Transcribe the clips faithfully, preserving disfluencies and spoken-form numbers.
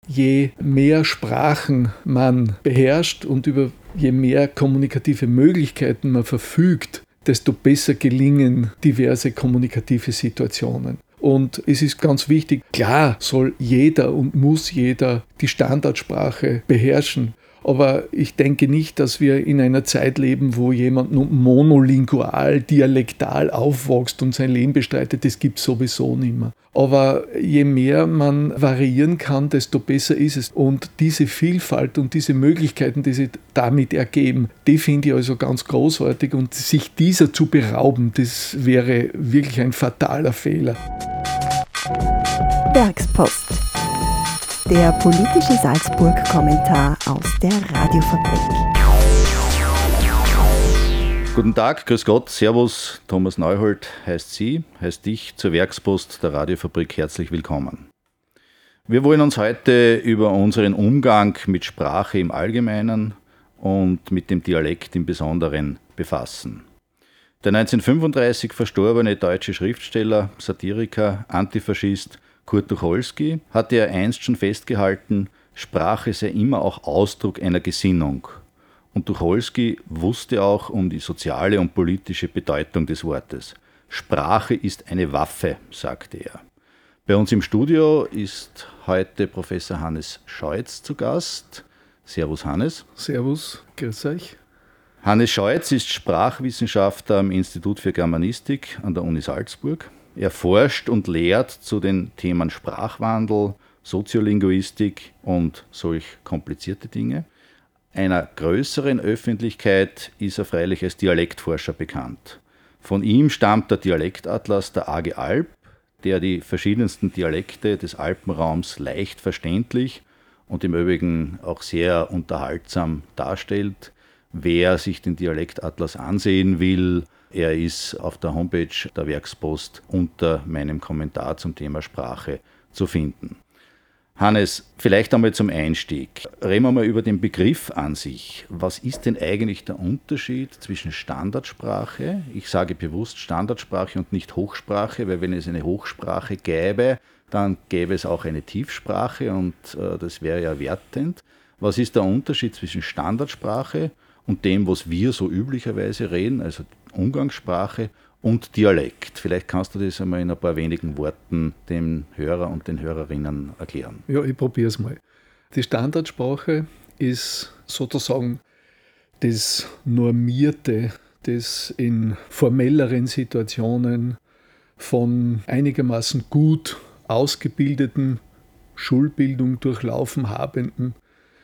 je mehr Sprachen man beherrscht und über je mehr kommunikative Möglichkeiten man verfügt, desto besser gelingen diverse kommunikative Situationen. Und es ist ganz wichtig, klar soll jeder und muss jeder die Standardsprache beherrschen. Aber ich denke nicht, dass wir in einer Zeit leben, wo jemand nur monolingual, dialektal aufwächst und sein Leben bestreitet. Das gibt es sowieso nicht mehr. Aber je mehr man variieren kann, desto besser ist es. Und diese Vielfalt und diese Möglichkeiten, die sich damit ergeben, die finde ich also ganz großartig. Und sich dieser zu berauben, das wäre wirklich ein fataler Fehler. Werkspost. Der politische Salzburg-Kommentar aus der Radiofabrik. Guten Tag, grüß Gott, servus, Thomas Neuhold heißt Sie, heißt dich zur Werkspost der Radiofabrik herzlich willkommen. Wir wollen uns heute über unseren Umgang mit Sprache im Allgemeinen und mit dem Dialekt im Besonderen befassen. Der neunzehnhundertfünfunddreißig verstorbene deutsche Schriftsteller, Satiriker, Antifaschist Kurt Tucholsky hatte ja einst schon festgehalten, Sprache sei immer auch Ausdruck einer Gesinnung. Und Tucholsky wusste auch um die soziale und politische Bedeutung des Wortes. Sprache ist eine Waffe, sagte er. Bei uns im Studio ist heute Professor Hannes Scheutz zu Gast. Servus Hannes. Servus, grüß euch. Hannes Scheutz ist Sprachwissenschaftler am Institut für Germanistik an der Uni Salzburg. Er forscht und lehrt zu den Themen Sprachwandel, Soziolinguistik und solch komplizierte Dinge. Einer größeren Öffentlichkeit ist er freilich als Dialektforscher bekannt. Von ihm stammt der Dialektatlas der A G Alp, der die verschiedensten Dialekte des Alpenraums leicht verständlich und im Übrigen auch sehr unterhaltsam darstellt. Wer sich den Dialektatlas ansehen will, er ist auf der Homepage der Werkspost unter meinem Kommentar zum Thema Sprache zu finden. Hannes, vielleicht einmal zum Einstieg. Reden wir mal über den Begriff an sich. Was ist denn eigentlich der Unterschied zwischen Standardsprache, ich sage bewusst Standardsprache und nicht Hochsprache, weil wenn es eine Hochsprache gäbe, dann gäbe es auch eine Tiefsprache und äh, das wäre ja wertend. Was ist der Unterschied zwischen Standardsprache und dem, was wir so üblicherweise reden, also Umgangssprache und Dialekt? Vielleicht kannst du das einmal in ein paar wenigen Worten dem Hörer und den Hörerinnen erklären. Ja, ich probiere es mal. Die Standardsprache ist sozusagen das Normierte, das in formelleren Situationen von einigermaßen gut ausgebildeten, Schulbildung durchlaufen habenden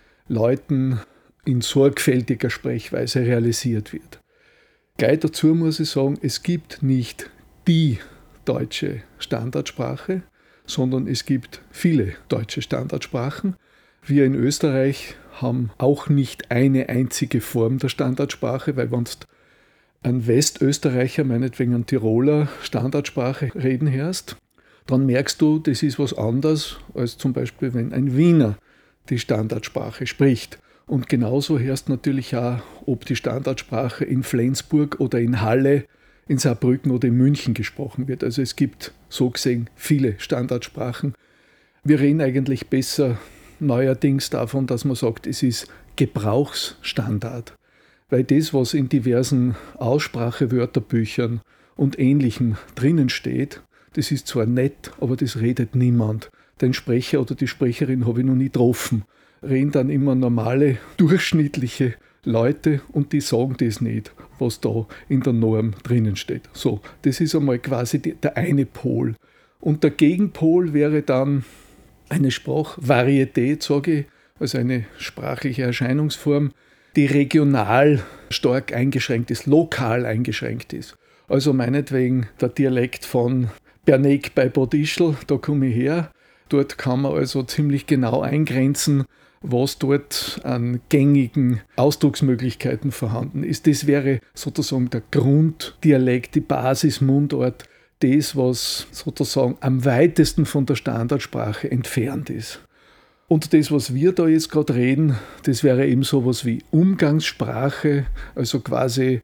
Leuten in sorgfältiger Sprechweise realisiert wird. Gleich dazu muss ich sagen, es gibt nicht die deutsche Standardsprache, sondern es gibt viele deutsche Standardsprachen. Wir in Österreich haben auch nicht eine einzige Form der Standardsprache, weil wenn du einen Westösterreicher, meinetwegen einen Tiroler Standardsprache reden hörst, dann merkst du, das ist was anderes, als zum Beispiel, wenn ein Wiener die Standardsprache spricht. Und genauso hörst du natürlich auch, ob die Standardsprache in Flensburg oder in Halle, in Saarbrücken oder in München gesprochen wird. Also es gibt so gesehen viele Standardsprachen. Wir reden eigentlich besser neuerdings davon, dass man sagt, es ist Gebrauchsstandard. Weil das, was in diversen Aussprachewörterbüchern und Ähnlichem drinnen steht, das ist zwar nett, aber das redet niemand. Den Sprecher oder die Sprecherin habe ich noch nie getroffen. Reden dann immer normale, durchschnittliche Leute und die sagen das nicht, was da in der Norm drinnen steht. So, das ist einmal quasi die, der eine Pol. Und der Gegenpol wäre dann eine Sprachvarietät, sage ich, also eine sprachliche Erscheinungsform, die regional stark eingeschränkt ist, lokal eingeschränkt ist. Also meinetwegen der Dialekt von Berneck bei Bad Ischl, da komme ich her. Dort kann man also ziemlich genau eingrenzen, was dort an gängigen Ausdrucksmöglichkeiten vorhanden ist. Das wäre sozusagen der Grunddialekt, die Basismundart, das, was sozusagen am weitesten von der Standardsprache entfernt ist. Und das, was wir da jetzt gerade reden, das wäre eben sowas wie Umgangssprache, also quasi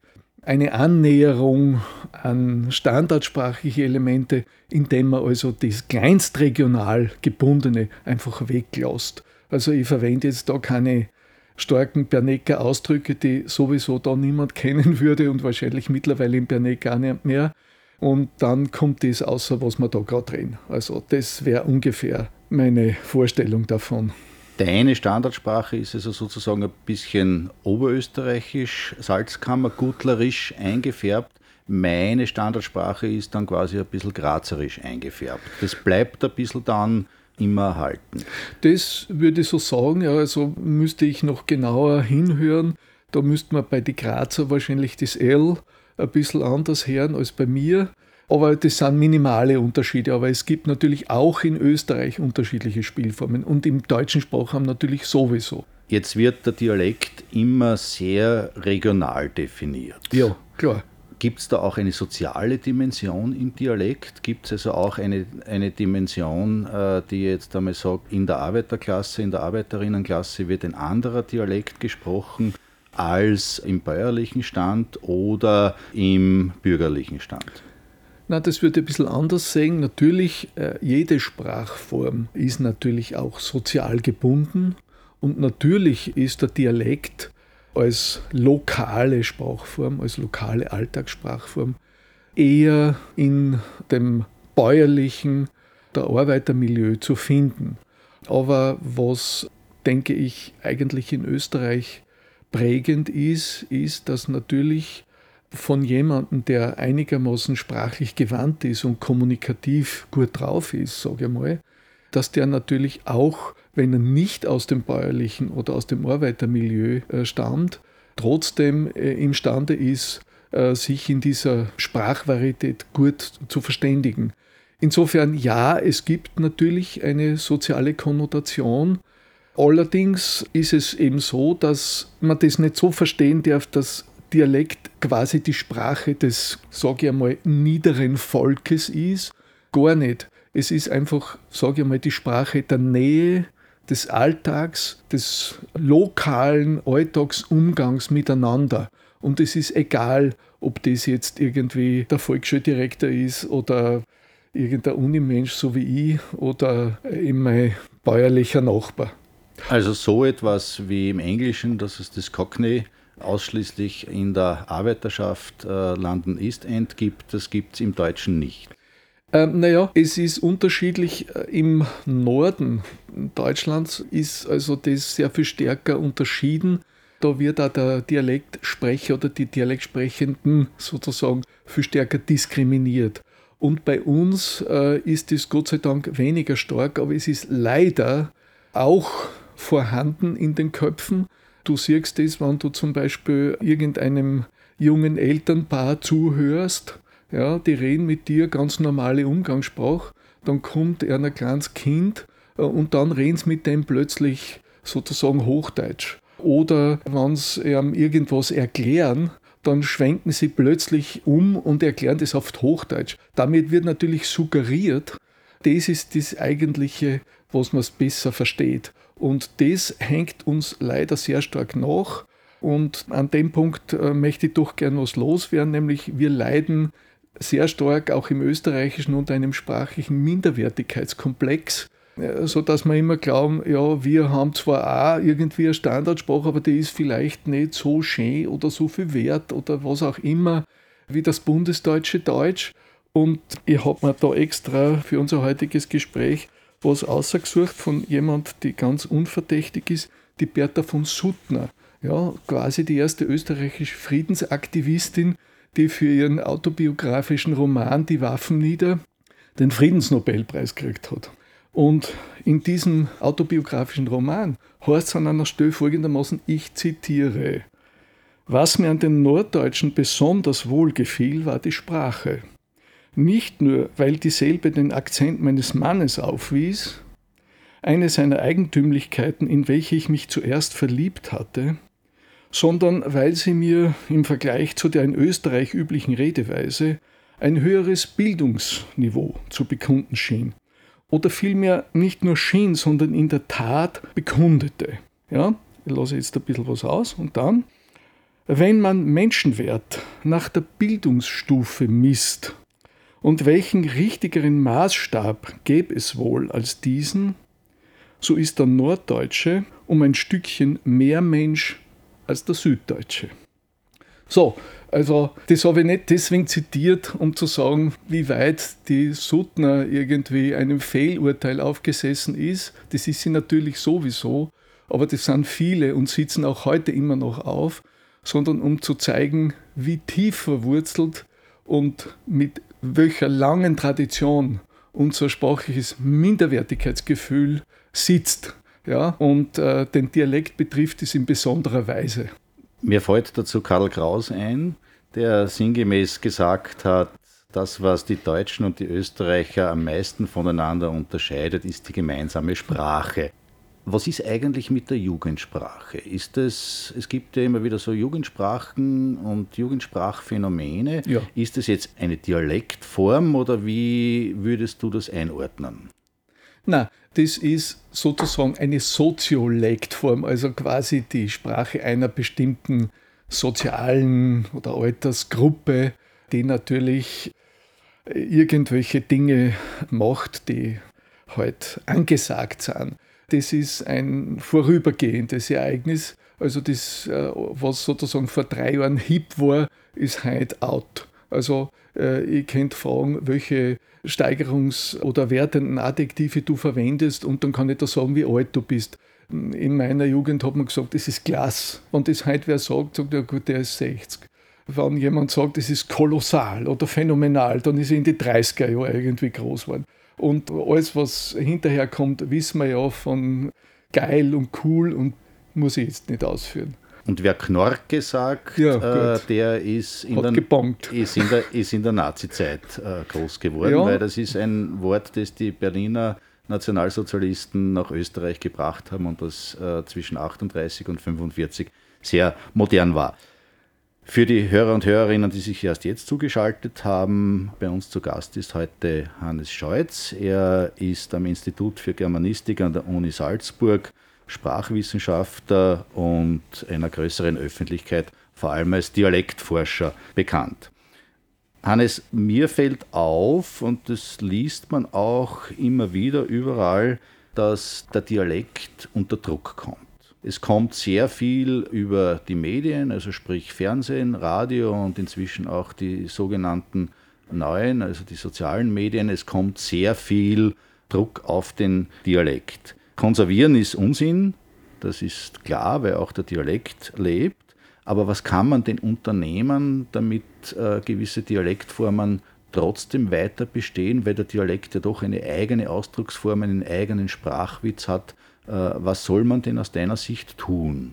eine Annäherung an standardsprachliche Elemente, indem man also das kleinstregional gebundene einfach weglässt. Also ich verwende jetzt da keine starken Bernecker Ausdrücke, die sowieso da niemand kennen würde und wahrscheinlich mittlerweile in Berneck gar nicht mehr. Und dann kommt das außer, was wir da gerade reden. Also das wäre ungefähr meine Vorstellung davon. Deine Standardsprache ist also sozusagen ein bisschen oberösterreichisch, Salzkammer-gutlerisch eingefärbt. Meine Standardsprache ist dann quasi ein bisschen grazerisch eingefärbt. Das bleibt ein bisschen dann immer erhalten. Das würde ich so sagen, ja, also müsste ich noch genauer hinhören. Da müsste man bei den Grazer wahrscheinlich das L ein bisschen anders hören als bei mir. Aber das sind minimale Unterschiede. Aber es gibt natürlich auch in Österreich unterschiedliche Spielformen und im deutschen Sprachraum natürlich sowieso. Jetzt wird der Dialekt immer sehr regional definiert. Ja, klar. Gibt es da auch eine soziale Dimension im Dialekt? Gibt es also auch eine, eine Dimension, die jetzt einmal sagt, in der Arbeiterklasse, in der Arbeiterinnenklasse wird ein anderer Dialekt gesprochen als im bäuerlichen Stand oder im bürgerlichen Stand? Na, das würde ich ein bisschen anders sehen. Natürlich, äh, jede Sprachform ist natürlich auch sozial gebunden und natürlich ist der Dialekt als lokale Sprachform, als lokale Alltagssprachform eher in dem bäuerlichen, der Arbeitermilieu zu finden. Aber was, denke ich, eigentlich in Österreich prägend ist, ist, dass natürlich von jemandem, der einigermaßen sprachlich gewandt ist und kommunikativ gut drauf ist, sage ich mal, dass der natürlich auch, wenn er nicht aus dem bäuerlichen oder aus dem Arbeitermilieu äh, stammt, trotzdem äh, imstande ist, äh, sich in dieser Sprachvarietät gut zu verständigen. Insofern ja, es gibt natürlich eine soziale Konnotation. Allerdings ist es eben so, dass man das nicht so verstehen darf, dass Dialekt quasi die Sprache des, sage ich einmal, niederen Volkes ist. Gar nicht. Es ist einfach, sage ich einmal, die Sprache der Nähe, des Alltags, des lokalen Alltagsumgangs miteinander. Und es ist egal, ob das jetzt irgendwie der Volksschuldirektor ist oder irgendein Unimensch so wie ich oder eben mein bäuerlicher Nachbar. Also so etwas wie im Englischen, dass es das Cockney ausschließlich in der Arbeiterschaft äh, London East End gibt, das gibt es im Deutschen nicht. Ähm, naja, es ist unterschiedlich. Im Norden Deutschlands ist also das sehr viel stärker unterschieden. Da wird auch der Dialektsprecher oder die Dialektsprechenden sozusagen viel stärker diskriminiert. Und bei uns äh, ist das Gott sei Dank weniger stark, aber es ist leider auch vorhanden in den Köpfen. Du siehst das, wenn du zum Beispiel irgendeinem jungen Elternpaar zuhörst, ja, die reden mit dir ganz normale Umgangssprache, dann kommt ein kleines Kind äh, und dann reden sie mit dem plötzlich sozusagen Hochdeutsch. Oder wenn sie ihm irgendwas erklären, dann schwenken sie plötzlich um und erklären das auf Hochdeutsch. Damit wird natürlich suggeriert, das ist das Eigentliche, was man besser versteht. Und das hängt uns leider sehr stark nach. Und an dem Punkt äh, möchte ich doch gern was loswerden, nämlich wir leiden sehr stark auch im Österreichischen unter einem sprachlichen Minderwertigkeitskomplex, äh, sodass wir immer glauben, ja, wir haben zwar auch irgendwie eine Standardsprache, aber die ist vielleicht nicht so schön oder so viel wert oder was auch immer wie das bundesdeutsche Deutsch. Und ich habe mir da extra für unser heutiges Gespräch was ausgesucht von jemand, die ganz unverdächtig ist, die Bertha von Suttner. Ja, quasi die erste österreichische Friedensaktivistin, die für ihren autobiografischen Roman Die Waffen nieder den Friedensnobelpreis gekriegt hat. Und in diesem autobiografischen Roman heißt es an einer Stelle folgendermaßen, ich zitiere: Was mir an den Norddeutschen besonders wohl gefiel, war die Sprache. Nicht nur, weil dieselbe den Akzent meines Mannes aufwies, eine seiner Eigentümlichkeiten, in welche ich mich zuerst verliebt hatte, sondern weil sie mir im Vergleich zu der in Österreich üblichen Redeweise ein höheres Bildungsniveau zu bekunden schien. Oder vielmehr nicht nur schien, sondern in der Tat bekundete. Ja, ich lasse jetzt ein bisschen was aus und dann: Wenn man Menschenwert nach der Bildungsstufe misst, und welchen richtigeren Maßstab gäbe es wohl als diesen, so ist der Norddeutsche um ein Stückchen mehr Mensch als der Süddeutsche. So, also das habe ich nicht deswegen zitiert, um zu sagen, wie weit die Suttner irgendwie einem Fehlurteil aufgesessen ist. Das ist sie natürlich sowieso, aber das sind viele und sitzen auch heute immer noch auf, sondern um zu zeigen, wie tief verwurzelt und mit welcher langen Tradition unser sprachliches Minderwertigkeitsgefühl sitzt. Ja, und äh, den Dialekt betrifft es in besonderer Weise. Mir fällt dazu Karl Kraus ein, der sinngemäß gesagt hat, das, was die Deutschen und die Österreicher am meisten voneinander unterscheidet, ist die gemeinsame Sprache. Was ist eigentlich mit der Jugendsprache? Ist es, es gibt ja immer wieder so Jugendsprachen und Jugendsprachphänomene. Ja. Ist es jetzt eine Dialektform oder wie würdest du das einordnen? Na, das ist sozusagen eine Soziolektform, also quasi die Sprache einer bestimmten sozialen oder Altersgruppe, die natürlich irgendwelche Dinge macht, die halt angesagt sind. Das ist ein vorübergehendes Ereignis. Also das, was sozusagen vor drei Jahren hip war, ist heute out. Also ihr könnt fragen, welche Steigerungs- oder wertenden Adjektive du verwendest und dann kann ich da sagen, wie alt du bist. In meiner Jugend hat man gesagt, das ist klasse. Und das heute wer sagt, sagt ja gut, der ist sechzig. Wenn jemand sagt, das ist kolossal oder phänomenal, dann ist er in die dreißiger Jahre irgendwie groß geworden. Und alles, was hinterher kommt, wissen wir ja von geil und cool und muss ich jetzt nicht ausführen. Und wer Knorke sagt, ja, äh, der ist in, der, ist, in der, ist in der Nazizeit äh, groß geworden, ja. Weil das ist ein Wort, das die Berliner Nationalsozialisten nach Österreich gebracht haben und das äh, zwischen achtunddreißig und fünfundvierzig sehr modern war. Für die Hörer und Hörerinnen, die sich erst jetzt zugeschaltet haben, bei uns zu Gast ist heute Hannes Scheutz. Er ist am Institut für Germanistik an der Uni Salzburg Sprachwissenschaftler und einer größeren Öffentlichkeit vor allem als Dialektforscher bekannt. Hannes, mir fällt auf, und das liest man auch immer wieder überall, dass der Dialekt unter Druck kommt. Es kommt sehr viel über die Medien, also sprich Fernsehen, Radio und inzwischen auch die sogenannten neuen, also die sozialen Medien. Es kommt sehr viel Druck auf den Dialekt. Konservieren ist Unsinn, das ist klar, weil auch der Dialekt lebt. Aber was kann man denn unternehmen, damit äh, gewisse Dialektformen trotzdem weiter bestehen, weil der Dialekt ja doch eine eigene Ausdrucksform, einen eigenen Sprachwitz hat? Was soll man denn aus deiner Sicht tun?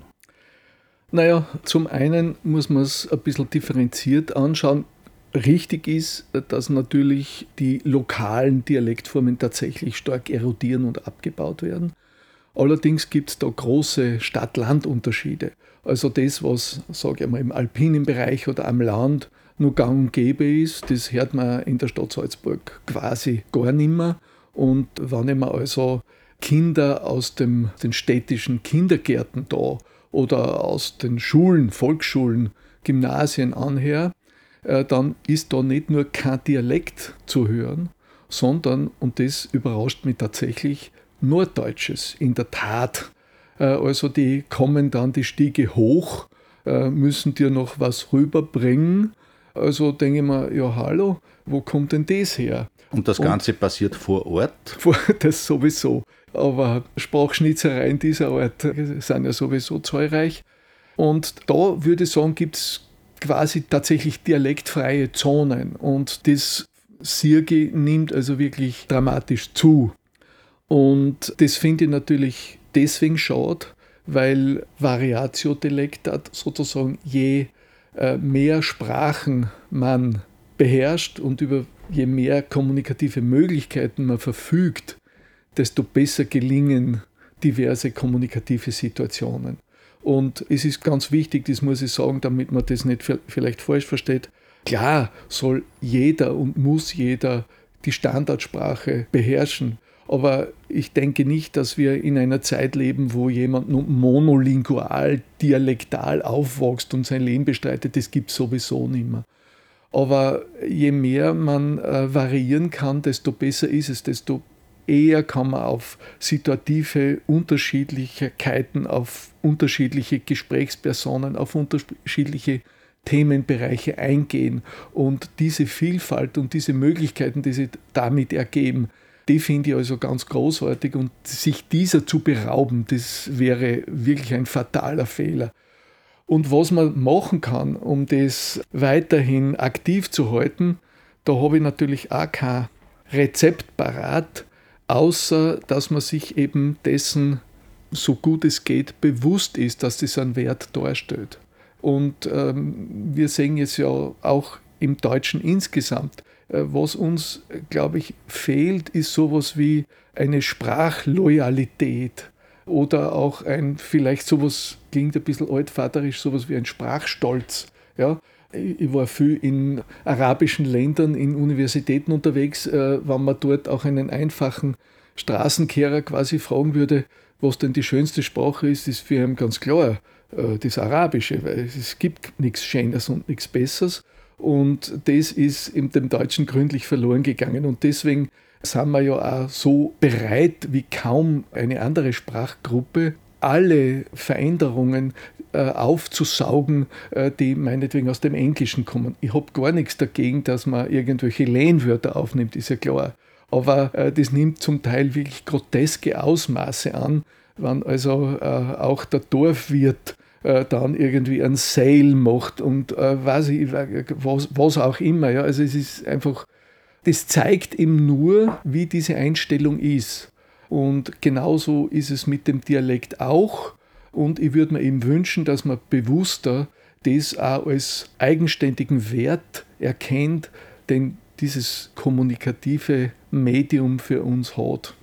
Naja, zum einen muss man es ein bisschen differenziert anschauen. Richtig ist, dass natürlich die lokalen Dialektformen tatsächlich stark erodieren und abgebaut werden. Allerdings gibt es da große Stadt-Land-Unterschiede. Also das, was, sage ich mal, im alpinen Bereich oder am Land nur gang und gäbe ist, das hört man in der Stadt Salzburg quasi gar nicht mehr. Und wenn ich mir also Kinder aus dem, den städtischen Kindergärten da oder aus den Schulen, Volksschulen, Gymnasien anher, äh, dann ist da nicht nur kein Dialekt zu hören, sondern, und das überrascht mich tatsächlich, Norddeutsches in der Tat. Äh, also die kommen dann die Stiege hoch, äh, müssen dir noch was rüberbringen. Also denke ich mir, ja hallo, wo kommt denn das her? Und das Ganze und, passiert vor Ort? Das sowieso. Aber Sprachschnitzereien dieser Art sind ja sowieso zahlreich. Und da würde ich sagen, gibt es quasi tatsächlich dialektfreie Zonen. Und das Sirge nimmt also wirklich dramatisch zu. Und das finde ich natürlich deswegen schade, weil Variatio Delectat sozusagen je äh, mehr Sprachen man beherrscht und über je mehr kommunikative Möglichkeiten man verfügt, desto besser gelingen diverse kommunikative Situationen. Und es ist ganz wichtig, das muss ich sagen, damit man das nicht vielleicht falsch versteht, klar soll jeder und muss jeder die Standardsprache beherrschen, Aber ich denke nicht, dass wir in einer Zeit leben, wo jemand nur monolingual, dialektal aufwächst und sein Leben bestreitet. Das gibt es sowieso nicht mehr. Aber je mehr man äh, variieren kann, desto besser ist es, desto eher kann man auf situative Unterschiedlichkeiten, auf unterschiedliche Gesprächspersonen, auf unterschiedliche Themenbereiche eingehen. Und diese Vielfalt und diese Möglichkeiten, die sich damit ergeben, die finde ich also ganz großartig. Und sich dieser zu berauben, das wäre wirklich ein fataler Fehler. Und was man machen kann, um das weiterhin aktiv zu halten, da habe ich natürlich auch kein Rezept parat, außer dass man sich eben dessen, so gut es geht, bewusst ist, dass das einen Wert darstellt. Und ähm, wir sehen es ja auch im Deutschen insgesamt. Äh, was uns, glaube ich, fehlt, ist sowas wie eine Sprachloyalität. Oder auch ein, vielleicht sowas, klingt ein bisschen altvaterisch, sowas wie ein Sprachstolz. Ja? Ich war viel in arabischen Ländern, in Universitäten unterwegs, äh, wenn man dort auch einen einfachen Straßenkehrer quasi fragen würde, was denn die schönste Sprache ist, ist für ihn ganz klar äh, das Arabische, weil es gibt nichts Schöneres und nichts Besseres. Und das ist in dem Deutschen gründlich verloren gegangen. Und deswegen sind wir ja auch so bereit wie kaum eine andere Sprachgruppe, alle Veränderungen äh, aufzusaugen, äh, die meinetwegen aus dem Englischen kommen. Ich habe gar nichts dagegen, dass man irgendwelche Lehnwörter aufnimmt, ist ja klar. Aber äh, das nimmt zum Teil wirklich groteske Ausmaße an, wenn also äh, auch der Dorfwirt äh, dann irgendwie ein Sale macht und äh, weiß ich, was, was auch immer. Ja. Also es ist einfach, das zeigt ihm nur, wie diese Einstellung ist. Und genauso ist es mit dem Dialekt auch. Und ich würde mir eben wünschen, dass man bewusster das auch als eigenständigen Wert erkennt, den dieses kommunikative Medium für uns hat.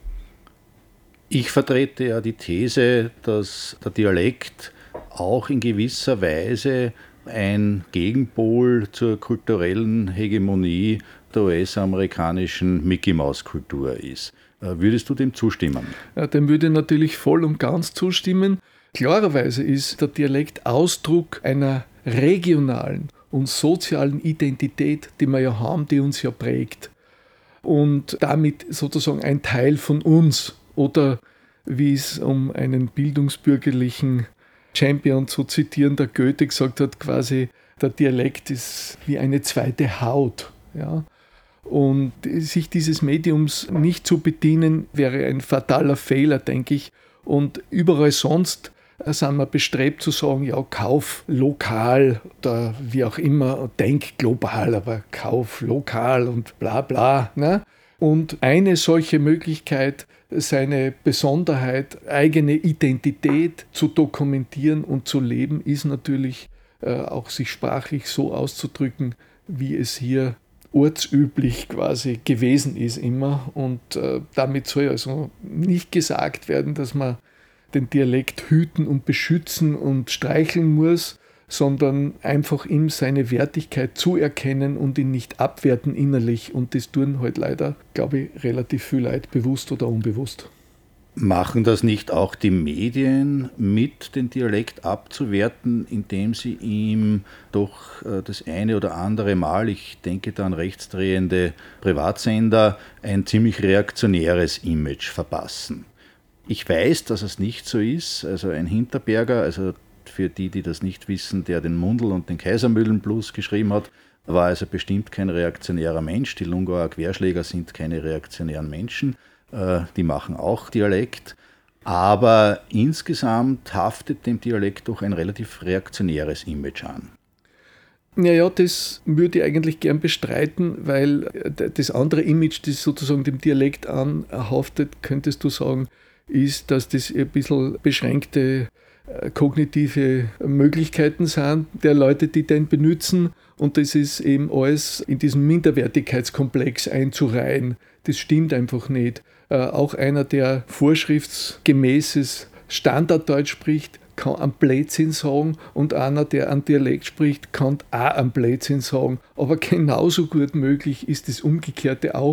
Ich vertrete ja die These, dass der Dialekt auch in gewisser Weise ein Gegenpol zur kulturellen Hegemonie der U S-amerikanischen Mickey-Maus-Kultur ist. Würdest du dem zustimmen? Ja, dem würde ich natürlich voll und ganz zustimmen. Klarerweise ist der Dialekt Ausdruck einer regionalen und sozialen Identität, die wir ja haben, die uns ja prägt. Und damit sozusagen ein Teil von uns. Oder wie es, um einen bildungsbürgerlichen Champion zu zitieren, der Goethe gesagt hat, quasi der Dialekt ist wie eine zweite Haut. Ja? Und sich dieses Mediums nicht zu bedienen, wäre ein fataler Fehler, denke ich. Und überall sonst sind wir bestrebt zu sagen, ja, kauf lokal oder wie auch immer, denk global, aber kauf lokal und bla bla. Ne? Und eine solche Möglichkeit, seine Besonderheit, eigene Identität zu dokumentieren und zu leben, ist natürlich äh, auch sich sprachlich so auszudrücken, wie es hier ortsüblich quasi gewesen ist immer. Und äh, damit soll also nicht gesagt werden, dass man den Dialekt hüten und beschützen und streicheln muss, sondern einfach ihm seine Wertigkeit zuerkennen und ihn nicht abwerten innerlich. Und das tun halt leider, glaube ich, relativ viel Leute, bewusst oder unbewusst. Machen das nicht auch die Medien mit, den Dialekt abzuwerten, indem sie ihm doch das eine oder andere Mal, ich denke da an rechtsdrehende Privatsender, ein ziemlich reaktionäres Image verpassen? Ich weiß, dass es nicht so ist. Also ein Hinterberger, also für die, die das nicht wissen, der den Mundl und den Kaisermühlenblues geschrieben hat, war also bestimmt kein reaktionärer Mensch. Die Lungauer Querschläger sind keine reaktionären Menschen. Die machen auch Dialekt. Aber insgesamt haftet dem Dialekt doch ein relativ reaktionäres Image an. Naja, das würde ich eigentlich gern bestreiten, weil das andere Image, das sozusagen dem Dialekt anhaftet, könntest du sagen, ist, dass das ein bisschen beschränkte kognitive Möglichkeiten sind der Leute, die den benutzen. Und das ist eben alles in diesem Minderwertigkeitskomplex einzureihen. Das stimmt einfach nicht. Äh, auch einer, der vorschriftsgemäßes Standarddeutsch spricht, kann einen Blödsinn sagen, und einer, der einen Dialekt spricht, kann auch einen Blödsinn sagen. Aber genauso gut möglich ist das Umgekehrte auch,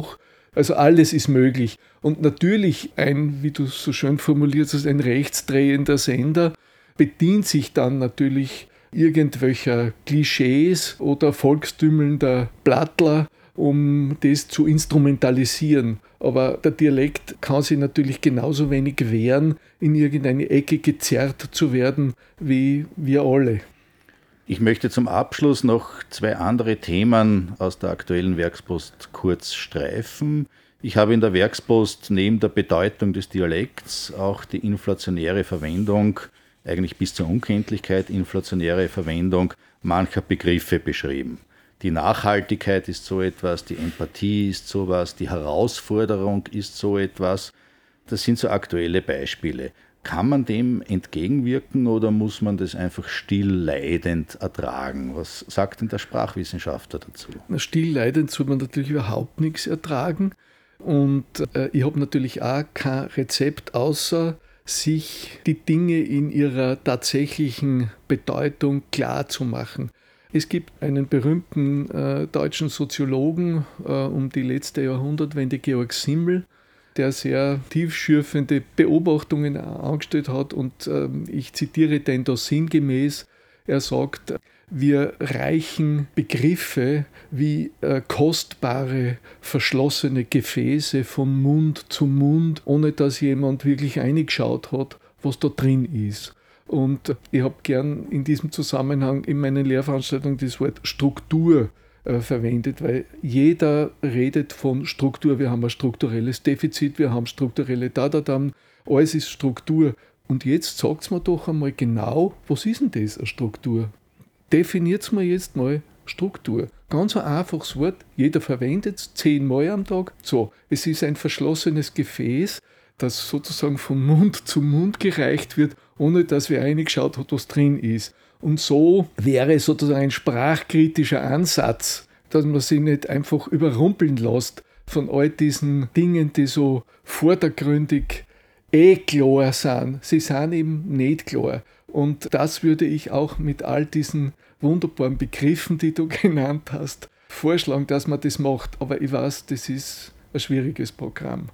Also alles ist möglich. Und natürlich ein, wie du so schön formuliert hast, ein rechtsdrehender Sender bedient sich dann natürlich irgendwelcher Klischees oder volkstümelnder Blattler, um das zu instrumentalisieren. Aber der Dialekt kann sich natürlich genauso wenig wehren, in irgendeine Ecke gezerrt zu werden, wie wir alle. Ich möchte zum Abschluss noch zwei andere Themen aus der aktuellen Werkspost kurz streifen. Ich habe in der Werkspost neben der Bedeutung des Dialekts auch die inflationäre Verwendung, eigentlich bis zur Unkenntlichkeit inflationäre Verwendung mancher Begriffe beschrieben. Die Nachhaltigkeit ist so etwas, die Empathie ist sowas, die Herausforderung ist so etwas. Das sind so aktuelle Beispiele. Kann man dem entgegenwirken oder muss man das einfach still leidend ertragen? Was sagt denn der Sprachwissenschaftler dazu? Still leidend soll man natürlich überhaupt nichts ertragen. Und äh, ich habe natürlich auch kein Rezept, außer sich die Dinge in ihrer tatsächlichen Bedeutung klar zu machen. Es gibt einen berühmten äh, deutschen Soziologen äh, um die letzte Jahrhundertwende, Georg Simmel, der sehr tiefschürfende Beobachtungen angestellt hat und äh, ich zitiere den da sinngemäß. Er sagt, wir reichen Begriffe wie äh, kostbare, verschlossene Gefäße von Mund zu Mund, ohne dass jemand wirklich reingeschaut hat, was da drin ist. Und ich habe gern in diesem Zusammenhang in meinen Lehrveranstaltungen das Wort Struktur äh, verwendet, weil jeder redet von Struktur. Wir haben ein strukturelles Defizit, wir haben strukturelle Dadadam, alles ist Struktur. Und jetzt sagt mir doch einmal genau, was ist denn das, eine Struktur? Definiert mir jetzt mal Struktur. Ganz ein einfaches Wort, jeder verwendet es zehnmal am Tag. So, es ist ein verschlossenes Gefäß, das sozusagen von Mund zu Mund gereicht wird, ohne dass wer reingeschaut hat, was drin ist. Und so wäre sozusagen ein sprachkritischer Ansatz, dass man sich nicht einfach überrumpeln lässt von all diesen Dingen, die so vordergründig eh klar sind. Sie sind eben nicht klar. Und das würde ich auch mit all diesen wunderbaren Begriffen, die du genannt hast, vorschlagen, dass man das macht. Aber ich weiß, das ist ein schwieriges Programm.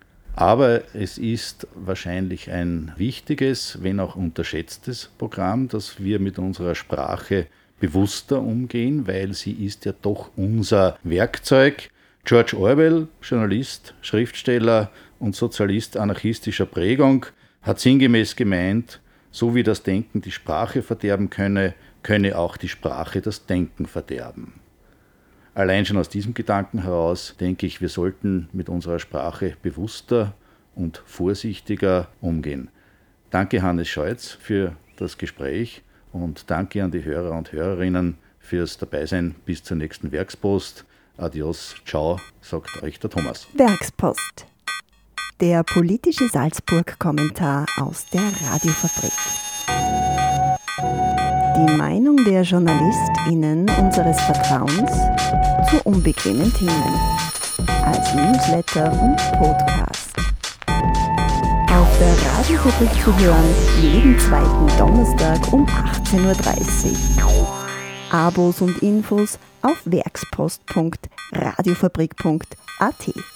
Aber es ist wahrscheinlich ein wichtiges, wenn auch unterschätztes Programm, dass wir mit unserer Sprache bewusster umgehen, weil sie ist ja doch unser Werkzeug. George Orwell, Journalist, Schriftsteller und Sozialist anarchistischer Prägung, hat sinngemäß gemeint, so wie das Denken die Sprache verderben könne, könne auch die Sprache das Denken verderben. Allein schon aus diesem Gedanken heraus denke ich, wir sollten mit unserer Sprache bewusster und vorsichtiger umgehen. Danke Hannes Scheutz für das Gespräch und danke an die Hörer und Hörerinnen fürs Dabeisein bis zur nächsten Werkspost. Adios, ciao, sagt euch der Thomas. Werkspost. Der politische Salzburg-Kommentar aus der Radiofabrik. Die Meinung der JournalistInnen unseres Vertrauens zu unbequemen Themen. Als Newsletter und Podcast. Auf der Radiofabrik zu hören, jeden zweiten Donnerstag um achtzehn Uhr dreißig. Abos und Infos auf werkspost punkt radiofabrik punkt a t.